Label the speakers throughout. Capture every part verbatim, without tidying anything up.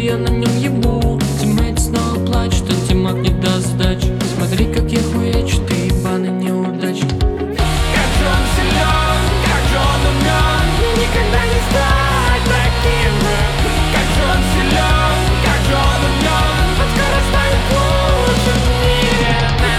Speaker 1: я на нем ебу. Тиммейт снова плачет, а Тимак не даст сдачи. Смотри, как я хуячу, ты ебаный неудачник.
Speaker 2: Как же он силен, как же он умен, мне никогда не стать таким же. Как же он силен, как же он умен, он скоро станет лучшим в мире.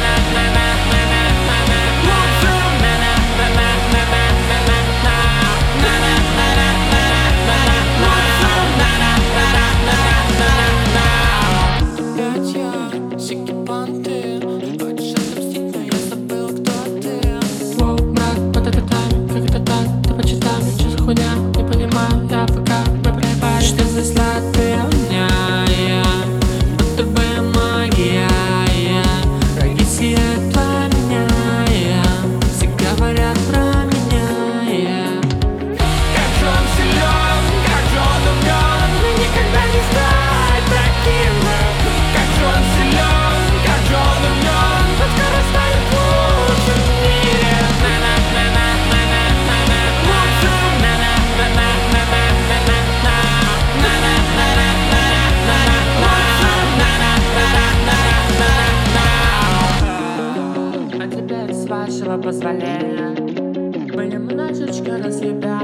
Speaker 1: Что за сладкая меня, я, будто бы магия, я, родители пламя, я, все говорят про меня, я.
Speaker 2: Как же он силен, как же он умен, мне никогда не стать таким же. Как же он силен, как же он умен, он скоро станет лучшим в мире.
Speaker 1: А теперь, с вашего позволения, мы немножечко разъебем.